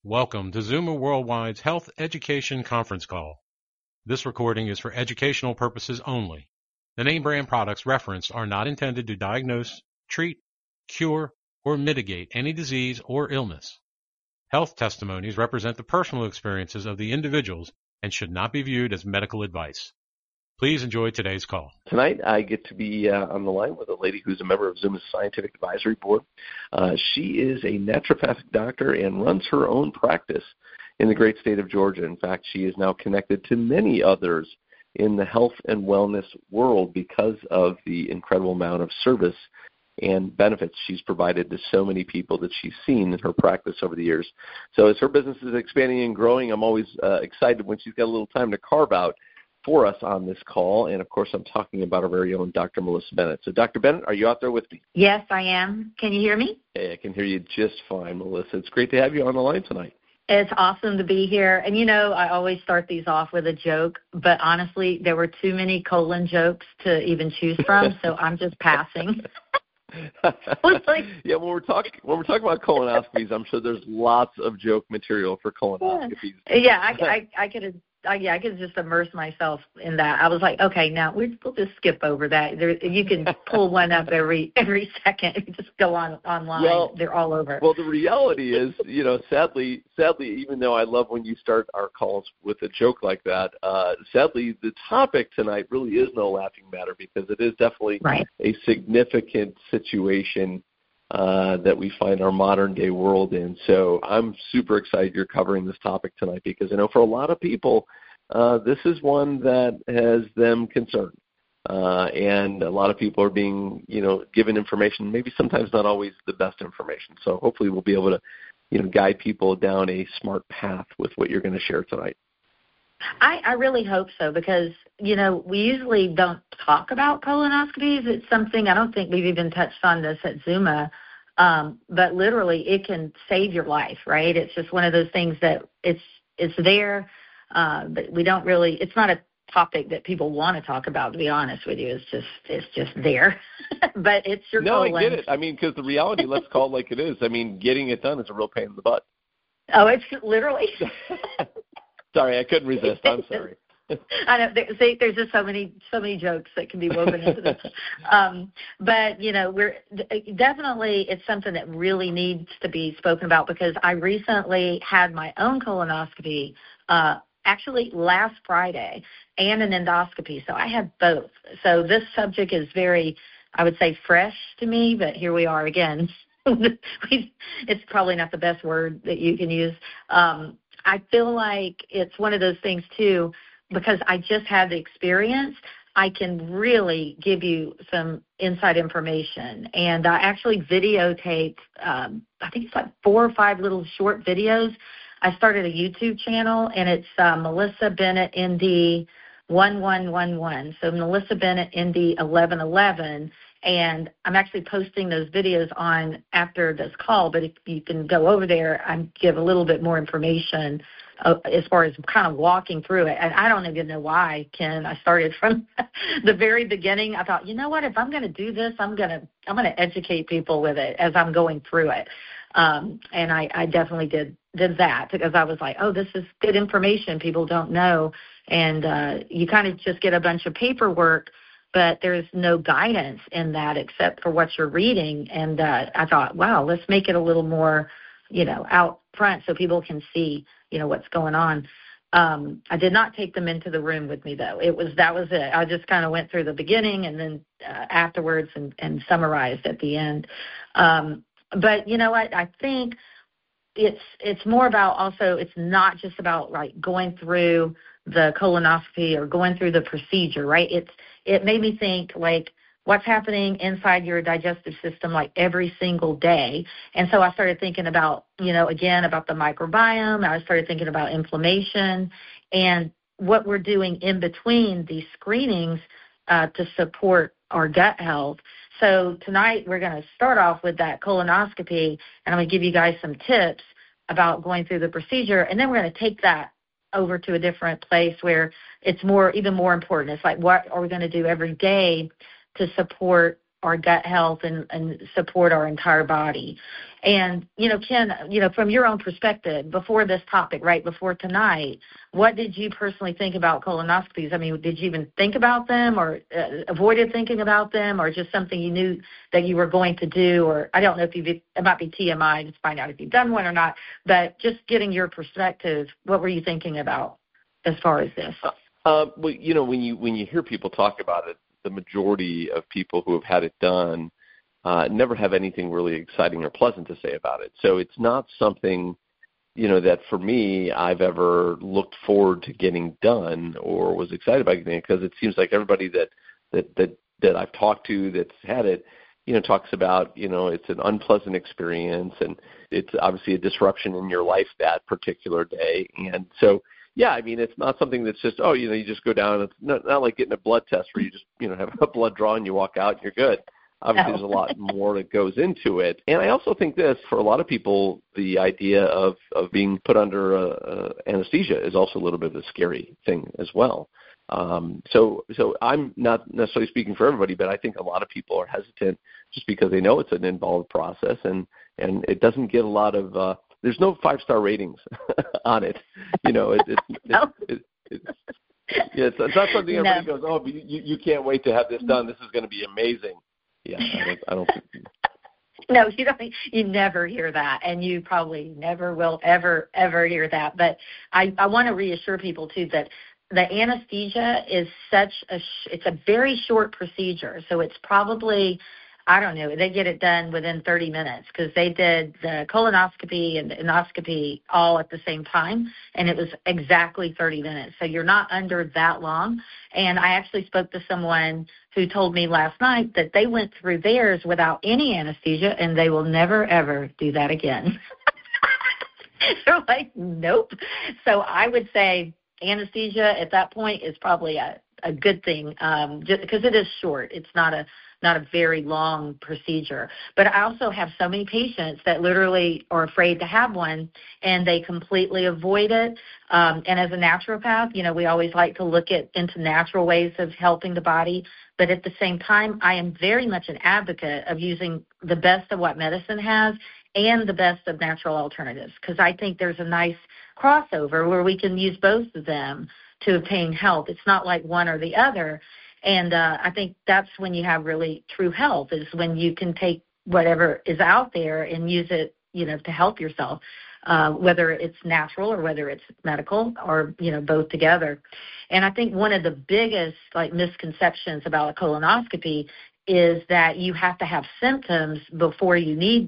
Welcome to Zuma Worldwide's Health Education Conference Call. This recording is for educational purposes only. The name brand products referenced are not intended to diagnose, treat, cure, or mitigate any disease or illness. Health testimonies represent the personal experiences of the individuals and should not be viewed as medical advice. Please enjoy today's call. Tonight, I get to be on the line with a lady who's a member of Zuma's Scientific Advisory Board. She is a naturopathic doctor and runs her own practice in the great state of Georgia. In fact, she is now connected to many others in the health and wellness world because of the incredible amount of service and benefits she's provided to so many people that she's seen in her practice over the years. So as her business is expanding and growing, I'm always excited when she's got a little time to carve out for us on this call. And, of course, I'm talking about our very own Dr. Melissa Bennett. So, Dr. Bennett, are you out there with me? Yes, I am. Can you hear me? Hey, I can hear you just fine, Melissa. It's great to have you on the line tonight. It's awesome to be here. And, you know, I always start these off with a joke, but honestly, there were too many colon jokes to even choose from, so I'm just passing. Yeah, when we're talking about colonoscopies, I'm sure there's lots of joke material for colonoscopies. Yeah, I could just immerse myself in that. I was like, okay, now we'll just skip over that. You can pull one up every second. Just go online. Well, they're all over. Well, the reality is, you know, sadly, even though I love when you start our calls with a joke like that, sadly, the topic tonight really is no laughing matter because it is definitely a significant situation that we find our modern-day world in. So I'm super excited you're covering this topic tonight because I know for a lot of people, this is one that has them concerned. And a lot of people are being, given information, maybe sometimes not always the best information. So hopefully we'll be able to, guide people down a smart path with what you're going to share tonight. I really hope so because, we usually don't talk about colonoscopies. It's something I don't think we've even touched on this at Zuma, but literally it can save your life, right? It's just one of those things that it's there, but we don't really, it's not a topic that people want to talk about, to be honest with you. It's just there, but it's your colon. No, I get it. I mean, because the reality, let's call it like it is. I mean, getting it done is a real pain in the butt. Oh, it's literally. Sorry, I couldn't resist. I'm sorry. I know. There's just so many jokes that can be woven into this. But we're definitely, it's something that really needs to be spoken about because I recently had my own colonoscopy, actually last Friday, and an endoscopy. So I had both. So this subject is very, I would say, fresh to me. But here we are again. It's probably not the best word that you can use. I feel like it's one of those things, too, because I just had the experience, I can really give you some inside information. And I actually videotaped, I think it's like 4 or 5 little short videos. I started a YouTube channel, and it's Melissa Bennett, ND 1111. So Melissa Bennett, ND 1111. And I'm actually posting those videos on after this call, but if you can go over there, I give a little bit more information as far as kind of walking through it. And I don't even know why, Ken. I started from the very beginning. I thought, you know what, if I'm going to do this, I'm going to educate people with it as I'm going through it. And I definitely did that because I was like, oh, this is good information people don't know. And you kind of just get a bunch of paperwork, but there's no guidance in that except for what you're reading. And I thought, wow, let's make it a little more, out front so people can see, what's going on. I did not take them into the room with me, though. That was it. I just kind of went through the beginning and then afterwards and summarized at the end. But you know what? I think it's more about also, it's not just about like going through the colonoscopy or going through the procedure, right? It made me think like what's happening inside your digestive system like every single day. And so I started thinking about, again, about the microbiome. I started thinking about inflammation and what we're doing in between these screenings to support our gut health. So tonight we're going to start off with that colonoscopy, and I'm going to give you guys some tips about going through the procedure, and then we're going to take that over to a different place where it's even more important. It's like, what are we going to do every day to support our gut health and support our entire body. And, Ken, from your own perspective, before this topic, right, before tonight, what did you personally think about colonoscopies? I mean, did you even think about them or avoided thinking about them, or just something you knew that you were going to do? Or I don't know if it might be TMI, just find out if you've done one or not, but just getting your perspective, what were you thinking about as far as this? Well, when you hear people talk about it, the majority of people who have had it done never have anything really exciting or pleasant to say about it. So it's not something, that for me I've ever looked forward to getting done or was excited about getting it, because it seems like everybody that I've talked to that's had it, talks about, it's an unpleasant experience and it's obviously a disruption in your life that particular day. And so, yeah, I mean, it's not something that's just, you just go down. It's not like getting a blood test where you just, have a blood draw and you walk out and you're good. Obviously, There's a lot more that goes into it. And I also think this, for a lot of people, the idea of being put under anesthesia is also a little bit of a scary thing as well. So I'm not necessarily speaking for everybody, but I think a lot of people are hesitant just because they know it's an involved process and it doesn't get a lot of there's no 5-star ratings on it. It's not something everybody goes, oh, but you can't wait to have this done. This is going to be amazing. Yeah, I don't think. No, you don't. You never hear that, and you probably never will ever hear that. But I want to reassure people too that the anesthesia is it's a very short procedure. So it's probably, I don't know, they get it done within 30 minutes because they did the colonoscopy and the endoscopy all at the same time, and it was exactly 30 minutes. So you're not under that long. And I actually spoke to someone who told me last night that they went through theirs without any anesthesia, and they will never, ever do that again. They're like, nope. So I would say anesthesia at that point is probably a good thing, just because it is short. It's not a very long procedure. But I also have so many patients that literally are afraid to have one, and they completely avoid it. And as a naturopath, we always like to look into natural ways of helping the body. But at the same time, I am very much an advocate of using the best of what medicine has and the best of natural alternatives, because I think there's a nice crossover where we can use both of them to obtain health. It's not like one or the other. And I think that's when you have really true health, is when you can take whatever is out there and use it, to help yourself, whether it's natural or whether it's medical or, both together. And I think one of the biggest misconceptions about a colonoscopy is that you have to have symptoms before you need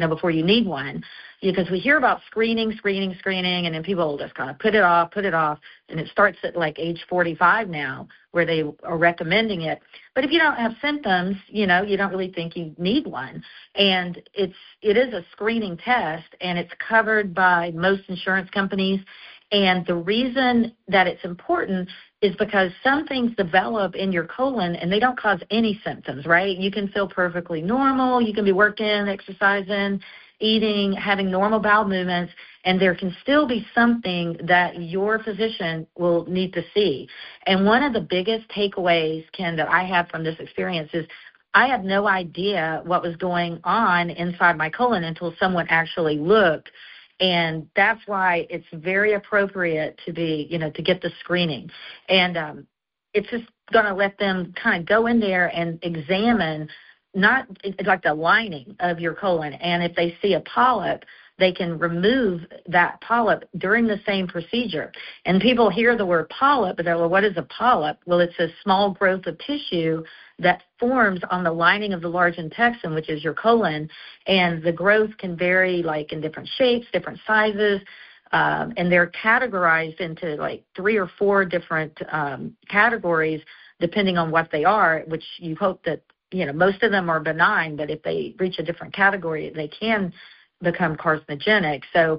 one. Because we hear about screening, and then people just kind of put it off, and it starts at age 45 now where they are recommending it. But if you don't have symptoms, you don't really think you need one. And it is a screening test, and it's covered by most insurance companies. And the reason that it's important is because some things develop in your colon and they don't cause any symptoms, right? You can feel perfectly normal. You can be working, exercising, eating, having normal bowel movements, and there can still be something that your physician will need to see. And one of the biggest takeaways, Ken, that I have from this experience is I had no idea what was going on inside my colon until someone actually looked. And that's why it's very appropriate to be, to get the screening. And it's just going to let them kind of go in there and examine not like the lining of your colon. And if they see a polyp, they can remove that polyp during the same procedure. And people hear the word polyp, but they're like, what is a polyp? Well, it's a small growth of tissue that forms on the lining of the large intestine, which is your colon. And the growth can vary in different shapes, different sizes. And they're categorized into 3 or 4 different categories depending on what they are, which you hope that, most of them are benign, but if they reach a different category, they can become carcinogenic. So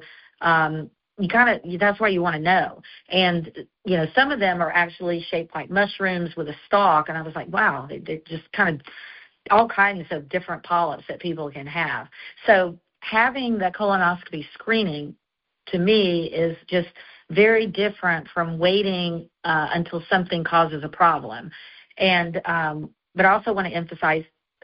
that's why you want to know. And, some of them are actually shaped like mushrooms with a stalk. And I was like, wow, they just kind of all kinds of different polyps that people can have. So having the colonoscopy screening, to me, is just very different from waiting until something causes a problem. And but I also want to emphasize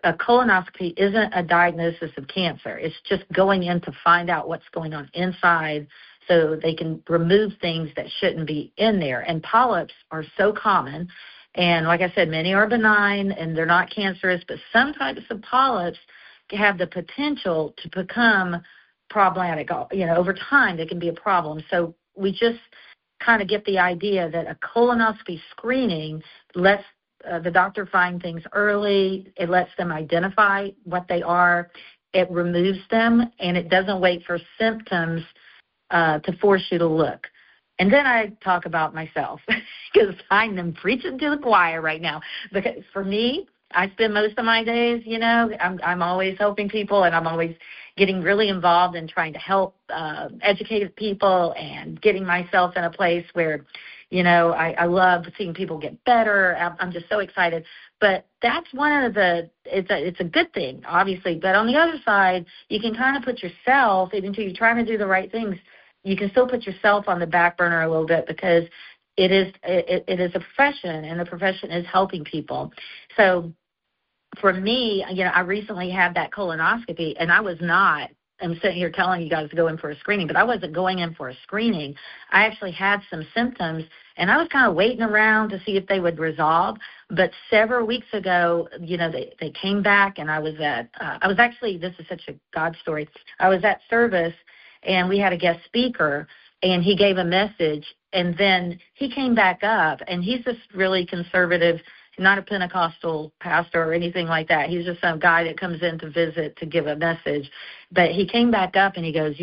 a colonoscopy isn't a diagnosis of cancer. It's just going in to find out what's going on inside so they can remove things that shouldn't be in there. And polyps are so common. And like I said, many are benign and they're not cancerous, but some types of polyps have the potential to become problematic. Over time, they can be a problem. So we just kind of get the idea that a colonoscopy screening lets the doctor find things early. It lets them identify what they are. It removes them, and it doesn't wait for symptoms to force you to look. And then I talk about myself because I'm preaching to the choir right now. Because for me, I spend most of my days, I'm always helping people, and I'm always getting really involved in trying to help educate people and getting myself in a place where, I love seeing people get better. I'm just so excited. But that's one of it's a good thing, obviously. But on the other side, you can kind of put yourself, even though you're trying to do the right things, you can still put yourself on the back burner a little bit because it is a profession, and the profession is helping people. So for me, I recently had that colonoscopy, and I'm sitting here telling you guys to go in for a screening, but I wasn't going in for a screening. I actually had some symptoms, and I was kind of waiting around to see if they would resolve. But several weeks ago, they came back, and I was actually, this is such a God story. I was at service, and we had a guest speaker, and he gave a message, and then he came back up, and he's this really conservative, not a Pentecostal pastor or anything like that. He's just some guy that comes in to visit to give a message. But he came back up and he goes,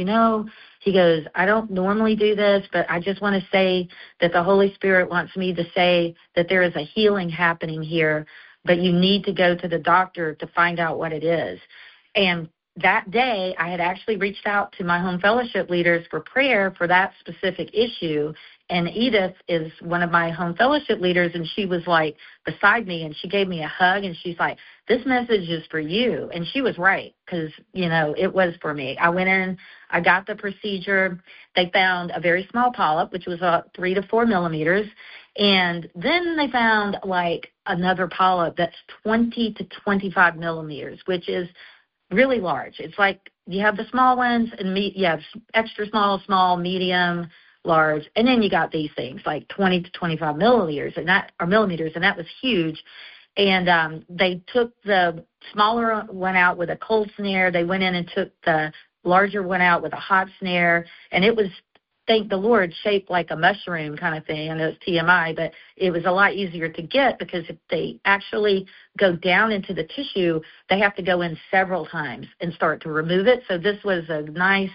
I don't normally do this, but I just want to say that the Holy Spirit wants me to say that there is a healing happening here, but you need to go to the doctor to find out what it is. And that day, I had actually reached out to my home fellowship leaders for prayer for that specific issue. And Edith is one of my home fellowship leaders, and she was like beside me, and she gave me a hug, and she's like, this message is for you. And she was right, because, it was for me. I went in, I got the procedure. They found a very small polyp, which was 3 to 4 millimeters. And then they found like another polyp that's 20 to 25 millimeters, which is really large. It's like you have the small ones and you have extra small, medium, large, and then you got these things like 20 to 25 millimeters, and that was huge. And they took the smaller one out with a cold snare. They went in and took the larger one out with a hot snare, and it was, thank the Lord, shaped like a mushroom kind of thing. I know it's TMI, but it was a lot easier to get because if they actually go down into the tissue, they have to go in several times and start to remove it. So this was a nice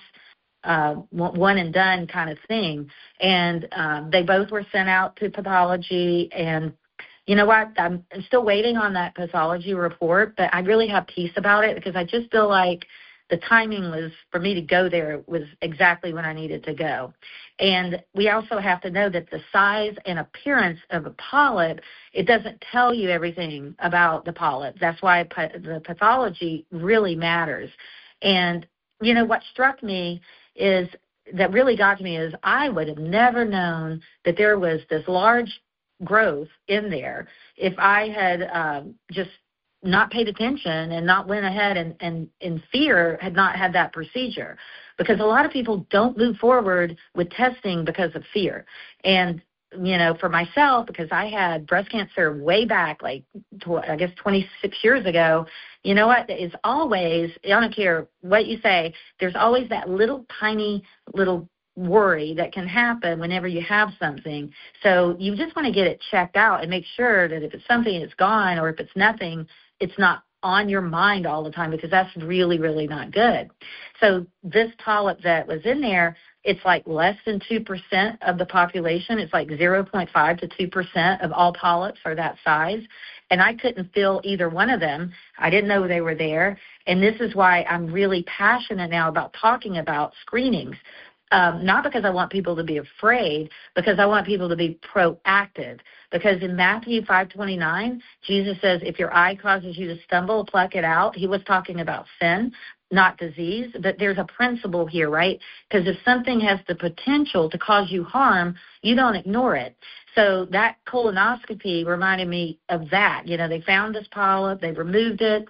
one and done kind of thing. And they both were sent out to pathology. And you know what? I'm still waiting on that pathology report, but I really have peace about it because I just feel like the timing was for me to go there was exactly when I needed to go. And we also have to know that the size and appearance of a polyp, it doesn't tell you everything about the polyp. That's why the pathology really matters. And, what struck me is that really got to me is I would have never known that there was this large growth in there if I had just not paid attention and not went ahead and in fear had not had that procedure. Because a lot of people don't move forward with testing because of fear. And, for myself, because I had breast cancer way back, like, 26 years ago, you know what, is always, I don't care what you say, there's always that little tiny little worry that can happen whenever you have something. So you just want to get it checked out and make sure that if it's something, it's gone, or if it's nothing, it's not on your mind all the time, because that's really, really not good. So this polyp that was in there, it's like less than 2% of the population. It's like 0.5 to 2% of all polyps are that size. And I couldn't feel either one of them. I didn't know they were there. And this is why I'm really passionate now about talking about screenings. Not because I want people to be afraid, because I want people to be proactive. Because in Matthew 5:29, Jesus says, if your eye causes you to stumble, pluck it out. He was talking about sin, not disease. But there's a principle here, right? Because if something has the potential to cause you harm, you don't ignore it. So that colonoscopy reminded me of that. They found this polyp, they removed it,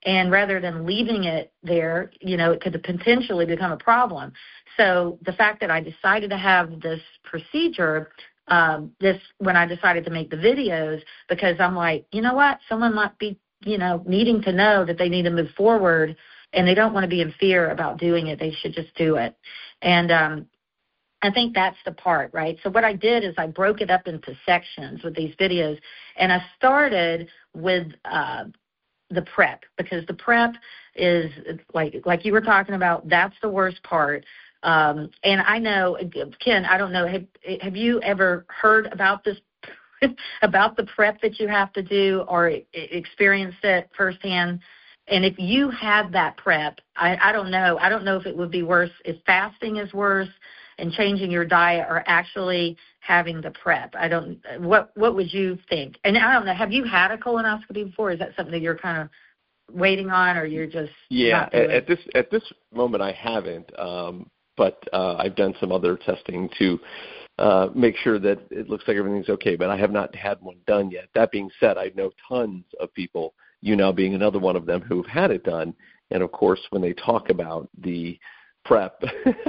And rather than leaving it there, it could potentially become a problem. So the fact that I decided to have this procedure, when I decided to make the videos, because I'm like, you know what, someone might be, needing to know that they need to move forward, and they don't want to be in fear about doing it. They should just do it. And I think that's the part, right? So what I did is I broke it up into sections with these videos, and I started with the prep, because the prep is like you were talking about, that's the worst part. And I know, Ken, I don't know, have you ever heard about this, about the prep that you have to do, or experienced it firsthand? And if you had that prep, I don't know. I don't know if it would be worse, if fasting is worse and changing your diet, or actually having the prep. What would you think? And I don't know, have you had a colonoscopy before? Is that something that you're kind of waiting on, or you're just not doing? At this moment I haven't, but I've done some other testing to make sure that it looks like everything's okay, but I have not had one done yet. That being said, I know tons of people, you now being another one of them, who've had it done, and of course when they talk about the prep,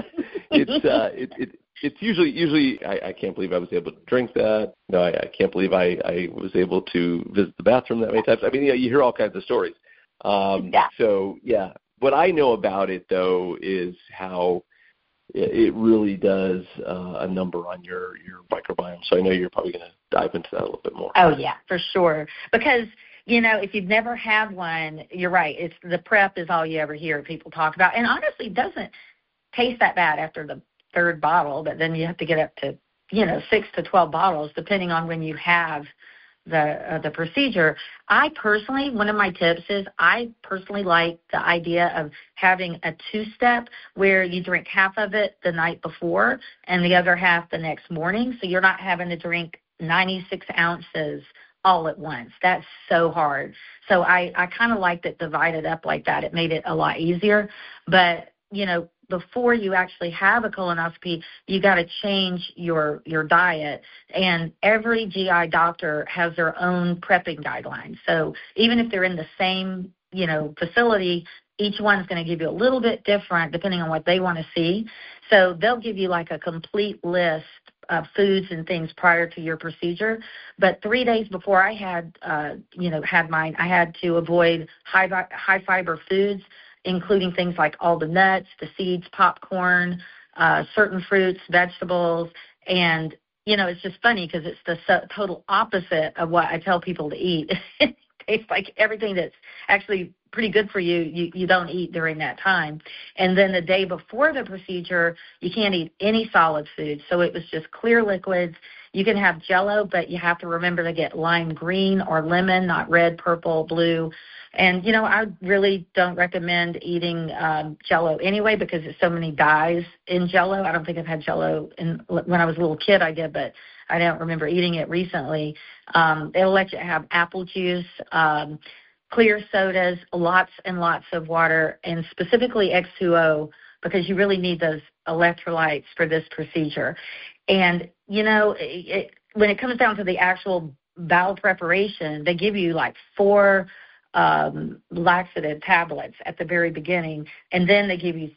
it's usually I can't believe I was able to drink that. No, I can't believe I was able to visit the bathroom that many times. I mean, you hear all kinds of stories. So yeah, what I know about it though is how it really does a number on your microbiome. So I know you're probably going to dive into that a little bit more. Oh yeah, for sure. Because if you've never had one, you're right. It's the prep is all you ever hear people talk about, and honestly, it doesn't taste that bad after the third bottle. But then you have to get up to 6 to 12 bottles, depending on when you have the procedure. I personally, one of my tips is I personally like the idea of having a 2-step where you drink half of it the night before and the other half the next morning, so you're not having to drink 96 ounces all at once. That's so hard. So I kind of liked it divided up like that. It made it a lot easier. But, before you actually have a colonoscopy, you got to change your diet. And every GI doctor has their own prepping guidelines. So even if they're in the same, facility, each one's going to give you a little bit different depending on what they want to see. So they'll give you like a complete list of foods and things prior to your procedure. But 3 days before I had mine, I had to avoid high fiber foods, including things like all the nuts, the seeds, popcorn, certain fruits, vegetables. And, it's just funny because it's the total opposite of what I tell people to eat. It tastes like everything that's actually pretty good for you, you don't eat during that time. And then the day before the procedure, you can't eat any solid food. So it was just clear liquids. You can have Jell-O, but you have to remember to get lime green or lemon, not red, purple, blue. And, I really don't recommend eating Jell-O anyway because there's so many dyes in Jell-O. I don't think I've had Jell-O when I was a little kid. I did, but I don't remember eating it recently. They'll let you have apple juice, clear sodas, lots and lots of water, and specifically X2O because you really need those electrolytes for this procedure. And, when it comes down to the actual bowel preparation, they give you like 4 laxative tablets at the very beginning, and then they give you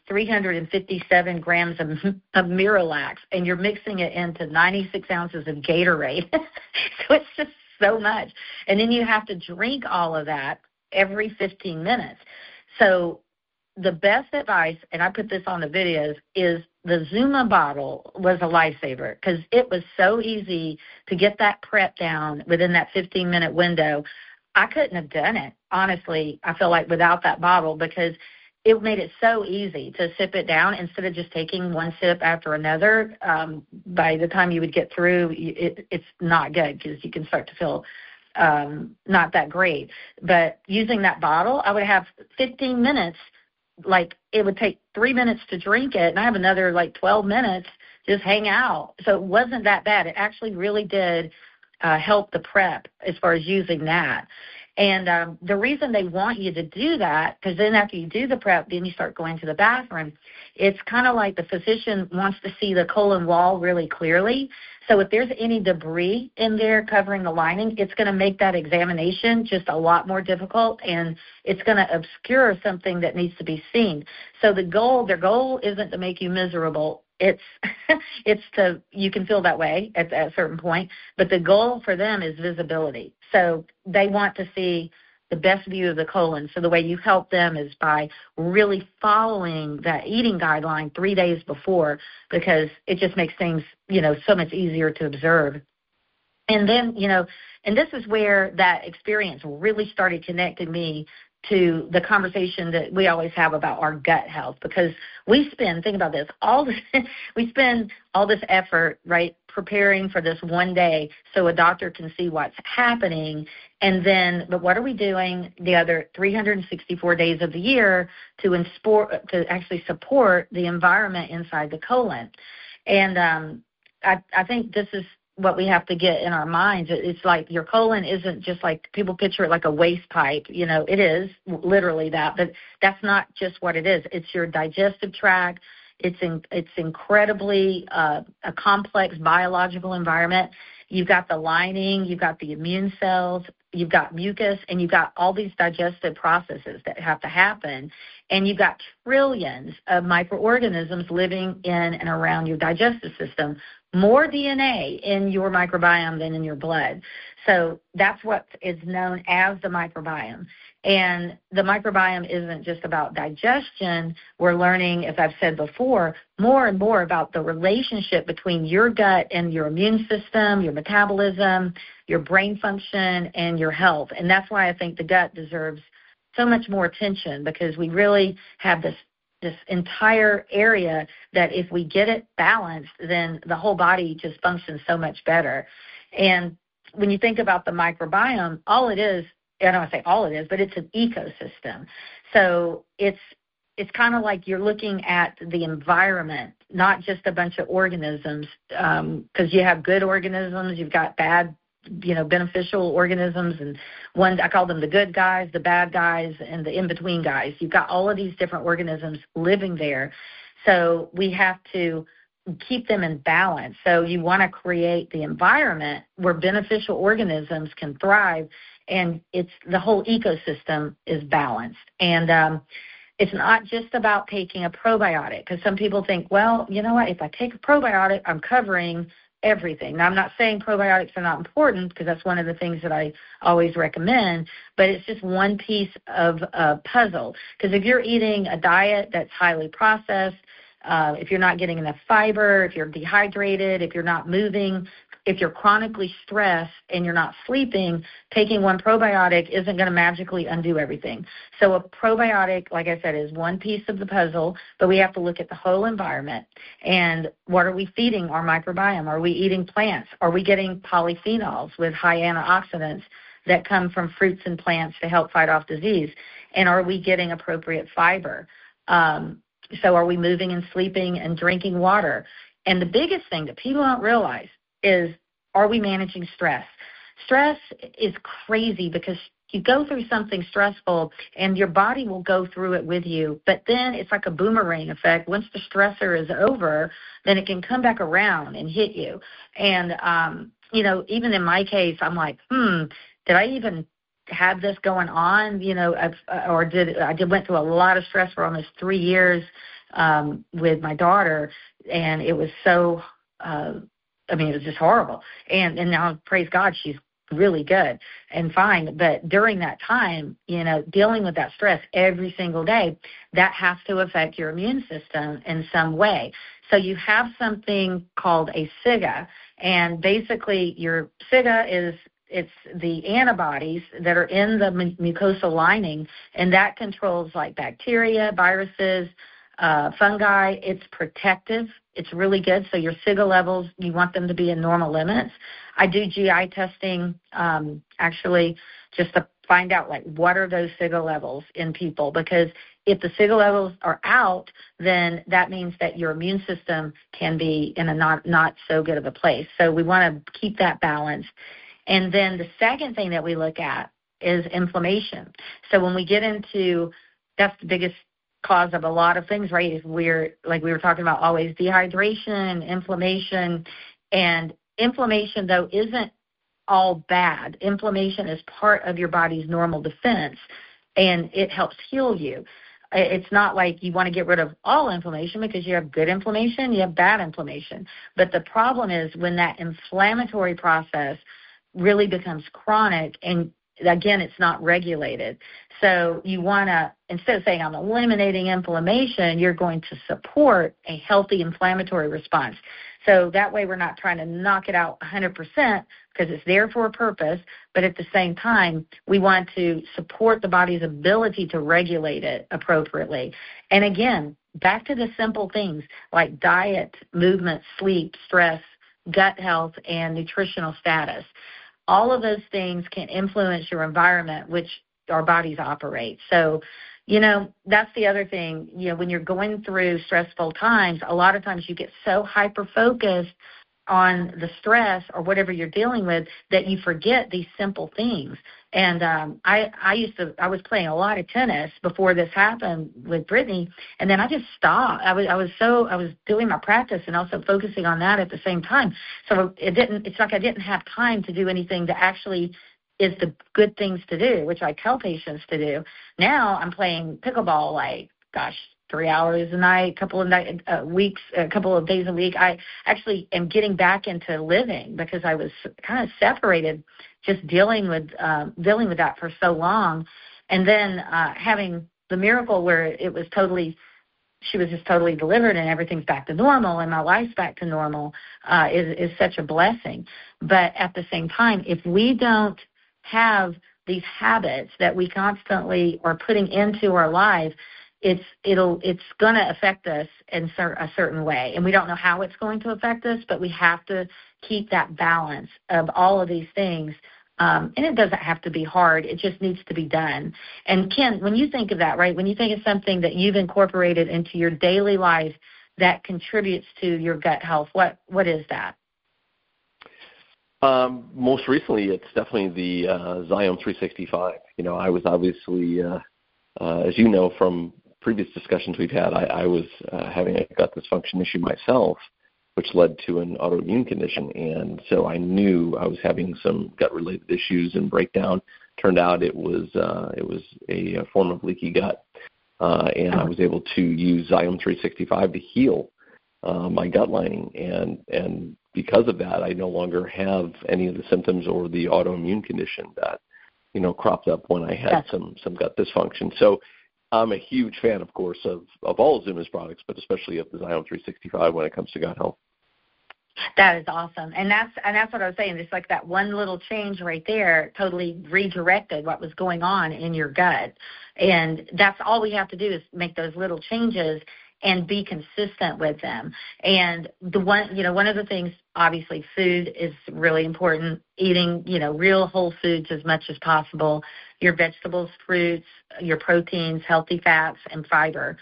357 grams of Miralax, and you're mixing it into 96 ounces of Gatorade. So it's just so much. And then you have to drink all of that every 15 minutes. So the best advice, and I put this on the videos, is the Zuma bottle was a lifesaver because it was so easy to get that prep down within that 15-minute window. I couldn't have done it, honestly, I feel like, without that bottle because it made it so easy to sip it down instead of just taking one sip after another. By the time you would get through, it's not good because you can start to feel not that great. But using that bottle, I would have 15 minutes. Like it would take 3 minutes to drink it, and I have another like 12 minutes just hang out. So it wasn't that bad. It actually really did help the prep as far as using that. And the reason they want you to do that, because then after you do the prep, then you start going to the bathroom. It's kind of like the physician wants to see the colon wall really clearly. So if there's any debris in there covering the lining, it's going to make that examination just a lot more difficult, and it's going to obscure something that needs to be seen. So their goal isn't to make you miserable. It's to, you can feel that way at a certain point, but the goal for them is visibility. So they want to see the best view of the colon. So the way you help them is by really following that eating guideline 3 days before, because it just makes things, so much easier to observe. And then, and this is where that experience really started connecting me to the conversation that we always have about our gut health, because think about this, we spend all this effort, right, preparing for this one day so a doctor can see what's happening. But what are we doing the other 364 days of the year to actually support the environment inside the colon? And I think this is what we have to get in our minds. It's like your colon isn't just like people picture it like a waste pipe. It is literally that, but that's not just what it is. It's your digestive tract. It's incredibly a complex biological environment. You've got the lining, you've got the immune cells, you've got mucus, and you've got all these digestive processes that have to happen. And you've got trillions of microorganisms living in and around your digestive system, more DNA in your microbiome than in your blood. So that's what is known as the microbiome. And the microbiome isn't just about digestion. We're learning, as I've said before, more and more about the relationship between your gut and your immune system, your metabolism, your brain function, and your health. And that's why I think the gut deserves so much more attention, because we really have this entire area that if we get it balanced, then the whole body just functions so much better. And when you think about the microbiome, all it is, I don't want to say all it is, but it's an ecosystem. So it's kind of like you're looking at the environment, not just a bunch of organisms, because you have good organisms, you've got bad, beneficial organisms, and I call them the good guys, the bad guys, and the in-between guys. You've got all of these different organisms living there. So we have to keep them in balance. So you want to create the environment where beneficial organisms can thrive, and the whole ecosystem is balanced. And it's not just about taking a probiotic, because some people think, well, you know what, if I take a probiotic, I'm covering everything. Now, I'm not saying probiotics are not important, because that's one of the things that I always recommend, but it's just one piece of a puzzle. Because if you're eating a diet that's highly processed, if you're not getting enough fiber, if you're dehydrated, if you're not moving, if you're chronically stressed and you're not sleeping, taking one probiotic isn't going to magically undo everything. So a probiotic, like I said, is one piece of the puzzle, but we have to look at the whole environment. And what are we feeding our microbiome? Are we eating plants? Are we getting polyphenols with high antioxidants that come from fruits and plants to help fight off disease? And are we getting appropriate fiber? So are we moving and sleeping and drinking water? And the biggest thing that people don't realize is, are we managing stress? Stress is crazy, because you go through something stressful and your body will go through it with you, but then it's like a boomerang effect. Once the stressor is over, then it can come back around and hit you. And, even in my case, I'm like, did I even have this going on? I went through a lot of stress for almost 3 years with my daughter, and it was so it was just horrible. And now, praise God, she's really good and fine. But during that time, dealing with that stress every single day, that has to affect your immune system in some way. So you have something called a SIGA, and basically your SIGA it's the antibodies that are in the mucosal lining, and that controls like bacteria, viruses, fungi. It's protective. It's really good. So your SIGA levels, you want them to be in normal limits. I do GI testing, actually, just to find out, like, what are those SIGA levels in people? Because if the SIGA levels are out, then that means that your immune system can be in a not so good of a place. So we want to keep that balanced. And then the second thing that we look at is inflammation. So when we get into, that's the biggest cause of a lot of things, right? Is we're, like we were talking about, always dehydration, inflammation. And inflammation, though, isn't all bad. Inflammation is part of your body's normal defense, and it helps heal you. It's not like you want to get rid of all inflammation, because you have good inflammation, you have bad inflammation. But the problem is when that inflammatory process really becomes chronic, and again, it's not regulated. So you want to, instead of saying I'm eliminating inflammation, you're going to support a healthy inflammatory response. So that way we're not trying to knock it out 100%, because it's there for a purpose, but at the same time, we want to support the body's ability to regulate it appropriately. And again, back to the simple things like diet, movement, sleep, stress, gut health, and nutritional status. All of those things can influence your environment, which our bodies operate. So, that's the other thing. When you're going through stressful times, a lot of times you get so hyper-focused on the stress or whatever you're dealing with that you forget these simple things. And I was playing a lot of tennis before this happened with Brittany, and then I just stopped. I was doing my practice and also focusing on that at the same time. So it's like I didn't have time to do anything that actually is the good things to do, which I tell patients to do. Now I'm playing pickleball 3 hours a night, a couple of days a week. I actually am getting back into living, because I was kind of separated, just dealing with that for so long. And then having the miracle where she was just totally delivered and everything's back to normal and my life's back to normal is such a blessing. But at the same time, if we don't have these habits that we constantly are putting into our life, it's going to affect us in a certain way. And we don't know how it's going to affect us, but we have to keep that balance of all of these things. And it doesn't have to be hard. It just needs to be done. And Ken, when you think of that, right, when you think of something that you've incorporated into your daily life that contributes to your gut health, what is that? Most recently, it's definitely the Zyome 365. I was obviously, as you know from previous discussions we've had, I was having a gut dysfunction issue myself, which led to an autoimmune condition. And so I knew I was having some gut-related issues and breakdown. Turned out it was a form of leaky gut. And I was able to use Zyome 365 to heal my gut lining. And because of that, I no longer have any of the symptoms or the autoimmune condition that, cropped up when I had some gut dysfunction. So I'm a huge fan, of course, of all Zuma's products, but especially of the Zyome 365 when it comes to gut health. That is awesome. And that's what I was saying. It's like that one little change right there totally redirected what was going on in your gut. And that's all we have to do is make those little changes and be consistent with them. And one of the things, obviously, food is really important. Eating, real whole foods as much as possible. Your vegetables, fruits, your proteins, healthy fats, and fiber.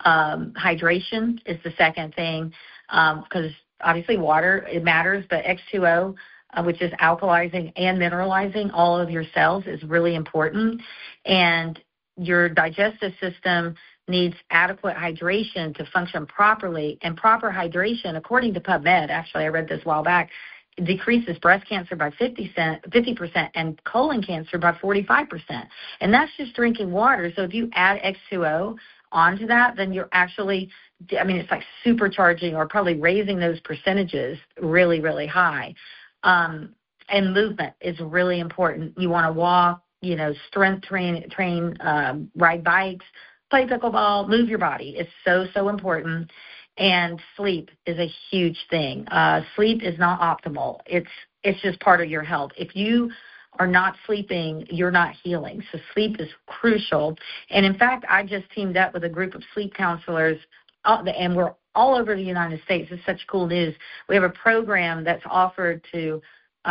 Hydration is the second thing, because obviously water, it matters, but H2O, which is alkalizing and mineralizing all of your cells, is really important. And your digestive system needs adequate hydration to function properly. And proper hydration, according to PubMed, actually I read this a while back, decreases breast cancer by 50% and colon cancer by 45%. And that's just drinking water. So if you add H2O onto that, then you're actually, it's like supercharging or probably raising those percentages really, really high. And movement is really important. You want to walk, strength train, ride bikes, play pickleball, move your body. It's so, so important. And sleep is a huge thing. Sleep is not optimal. It's just part of your health. If you are not sleeping, you're not healing. So sleep is crucial. And in fact, I just teamed up with a group of sleep counselors, and we're all over the United States. It's such cool news. We have a program that's offered to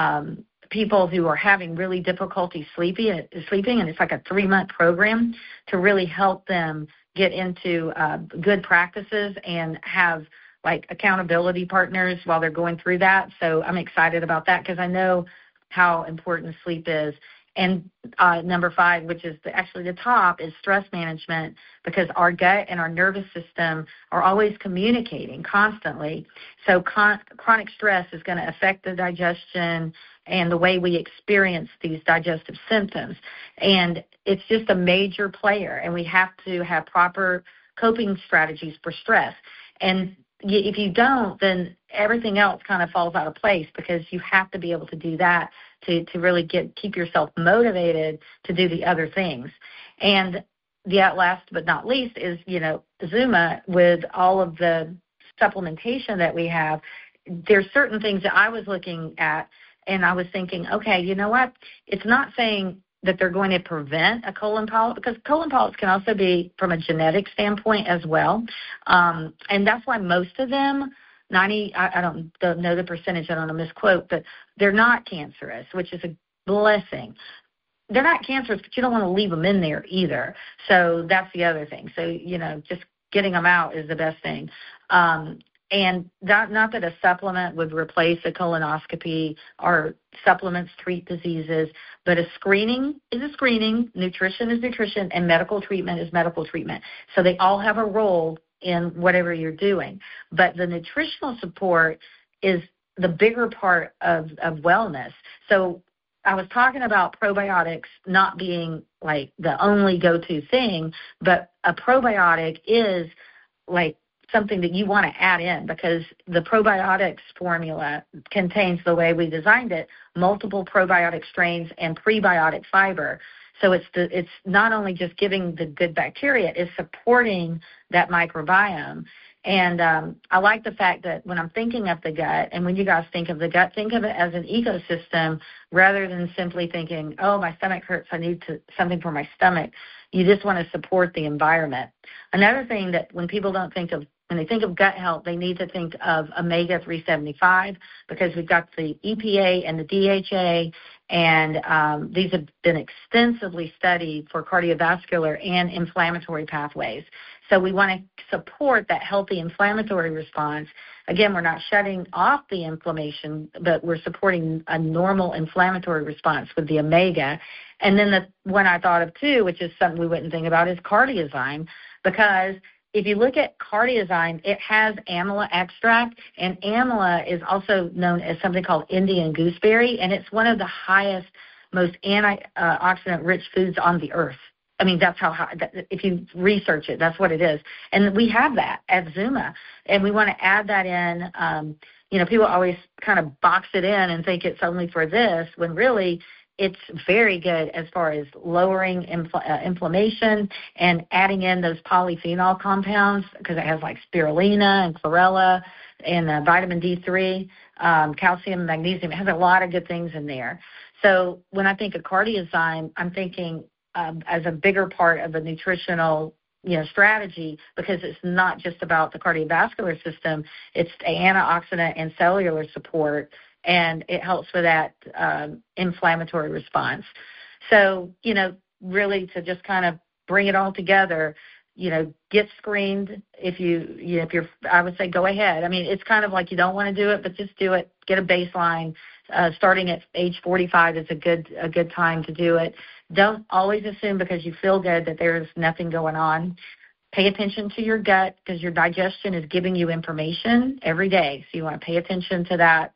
people who are having really difficulty sleeping, and it's like a 3-month program to really help them get into good practices and have like accountability partners while they're going through that. So I'm excited about that because I know how important sleep is. And number 5, which is actually the top, is stress management, because our gut and our nervous system are always communicating constantly. So chronic stress is going to affect the digestion and the way we experience these digestive symptoms. And it's just a major player, and we have to have proper coping strategies for stress. And if you don't, then everything else kind of falls out of place, because you have to be able to do that to really keep yourself motivated to do the other things. And the last but not least is, Zuma, with all of the supplementation that we have. There's certain things that I was looking at, and I was thinking, okay, you know what? It's not saying that they're going to prevent a colon polyp, because colon polyps can also be from a genetic standpoint as well. And that's why most of them, I don't know the percentage, I don't want to misquote, but they're not cancerous, which is a blessing. They're not cancerous, but you don't want to leave them in there either. So that's the other thing. So, just getting them out is the best thing. And not that a supplement would replace a colonoscopy, or supplements treat diseases, but a screening is a screening, nutrition is nutrition, and medical treatment is medical treatment. So they all have a role in whatever you're doing. But the nutritional support is the bigger part of wellness. So I was talking about probiotics not being like the only go-to thing, but a probiotic is like something that you want to add in, because the probiotics formula contains, the way we designed it, multiple probiotic strains and prebiotic fiber. So it's not only just giving the good bacteria, it's supporting that microbiome. And I like the fact that when I'm thinking of the gut, and when you guys think of the gut, think of it as an ecosystem rather than simply thinking, oh, my stomach hurts, I need something for my stomach. You just want to support the environment. Another thing that when people don't think of, when they think of gut health, they need to think of omega-375, because we've got the EPA and the DHA, and these have been extensively studied for cardiovascular and inflammatory pathways. So we want to support that healthy inflammatory response. Again, we're not shutting off the inflammation, but we're supporting a normal inflammatory response with the omega. And then the one I thought of too, which is something we wouldn't think about, is cardiozyme, because if you look at cardiozyme, it has amla extract, and amla is also known as something called Indian gooseberry, and it's one of the highest, most antioxidant-rich foods on the earth. I mean, that's how high, if you research it, that's what it is. And we have that at Zuma, and we want to add that in. People always kind of box it in and think it's only for this, when really it's very good as far as lowering inflammation and adding in those polyphenol compounds, because it has like spirulina and chlorella and vitamin D3, calcium, magnesium. It has a lot of good things in there. So when I think of cardiozyme, I'm thinking as a bigger part of the nutritional strategy, because it's not just about the cardiovascular system, it's the antioxidant and cellular support, and it helps with that inflammatory response. So, really to just kind of bring it all together, get screened. If you're, I would say go ahead. I mean, it's kind of like you don't want to do it, but just do it. Get a baseline. Starting at age 45 is a good time to do it. Don't always assume because you feel good that there's nothing going on. Pay attention to your gut, because your digestion is giving you information every day. So you want to pay attention to that.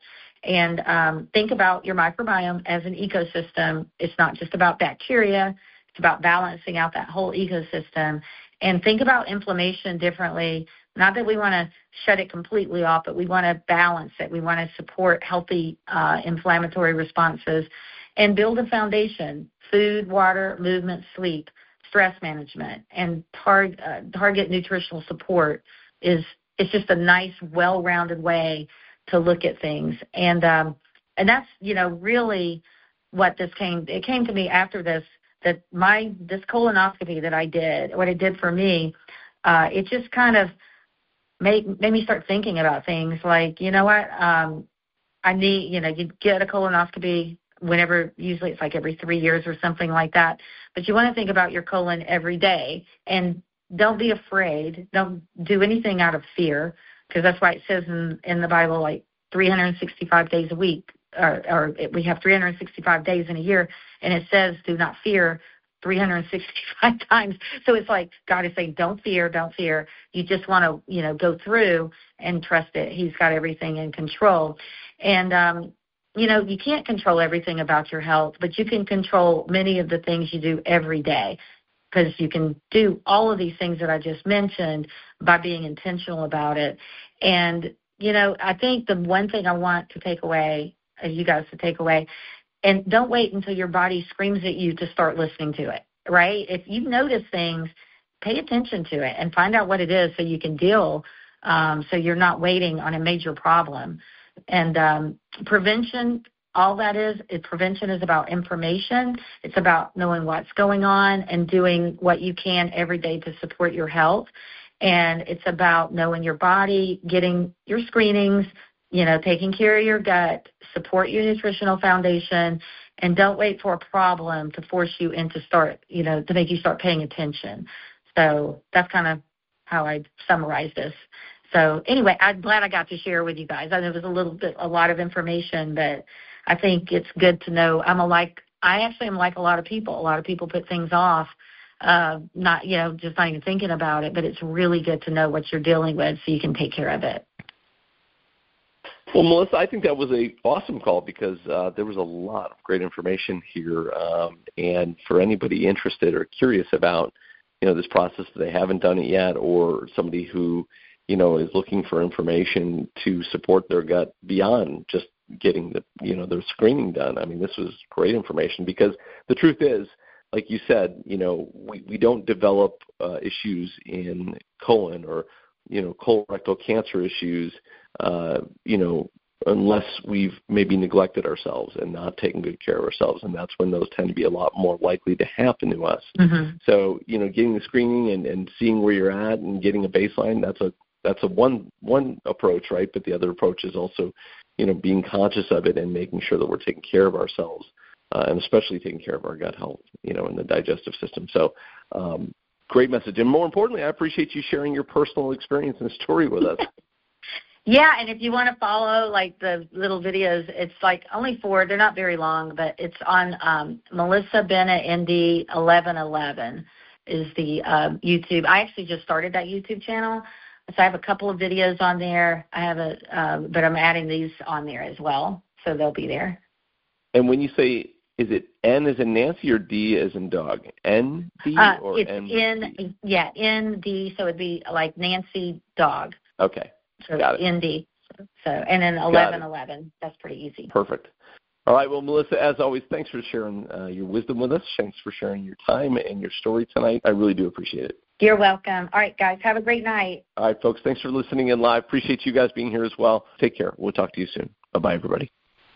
And think about your microbiome as an ecosystem. It's not just about bacteria. It's about balancing out that whole ecosystem. And think about inflammation differently. Not that we want to shut it completely off, but we want to balance it. We want to support healthy inflammatory responses and build a foundation: food, water, movement, sleep, stress management, and target nutritional support. It's just a nice, well-rounded way to look at things. And that's, really what it came to me after this, that this colonoscopy that I did, what it did for me, it just kind of made me start thinking about things like, you know what, I need, you get a colonoscopy whenever, usually it's like every 3 years or something like that, but you want to think about your colon every day, and don't be afraid. Don't do anything out of fear, because that's why it says in the Bible, like 365 days a week, or we have 365 days in a year, and it says do not fear 365 times. So it's like God is saying, don't fear, don't fear. You just want to, go through and trust it. He's got everything in control. And, you can't control everything about your health, but you can control many of the things you do every day, because you can do all of these things that I just mentioned by being intentional about it. And, I think the one thing I want to take away, as you guys to take away, and don't wait until your body screams at you to start listening to it, right? If you notice things, pay attention to it and find out what it is so you can deal, so you're not waiting on a major problem. And prevention, all that is prevention is about information. It's about knowing what's going on and doing what you can every day to support your health. And it's about knowing your body, getting your screenings, taking care of your gut, support your nutritional foundation, and don't wait for a problem to force you into to make you start paying attention. So that's kind of how I summarize this. So anyway, I'm glad I got to share with you guys. I know it was a lot of information, but I think it's good to know. I actually am like a lot of people. A lot of people put things off, just not even thinking about it, but it's really good to know what you're dealing with so you can take care of it. Well, Melissa, I think that was an awesome call because there was a lot of great information here. And for anybody interested or curious about, this process, that they haven't done it yet, or somebody who, is looking for information to support their gut beyond just getting their screening done. I mean, this was great information because the truth is, like you said, we don't develop issues in colon or, colorectal cancer issues, unless we've maybe neglected ourselves and not taken good care of ourselves. And that's when those tend to be a lot more likely to happen to us. Mm-hmm. So, getting the screening and seeing where you're at and getting a baseline, that's a one approach, right? But the other approach is also, being conscious of it and making sure that we're taking care of ourselves, and especially taking care of our gut health, in the digestive system. So, great message. And more importantly, I appreciate you sharing your personal experience and story with us. Yeah, and if you want to follow, the little videos, it's only 4. They're not very long, but it's on Melissa Bennett, ND 1111 is the YouTube. I actually just started that YouTube channel, so I have a couple of videos on there. I have but I'm adding these on there as well, so they'll be there. And when you say, is it N as in Nancy or D as in dog? ND or it's ND? ND, so it'd be like Nancy dog. Okay. So got it. ND. So and then 1111. That's pretty easy. Perfect. All right. Well, Melissa, as always, thanks for sharing your wisdom with us. Thanks for sharing your time and your story tonight. I really do appreciate it. You're welcome. All right, guys. Have a great night. All right, folks. Thanks for listening in live. Appreciate you guys being here as well. Take care. We'll talk to you soon. Bye-bye, everybody.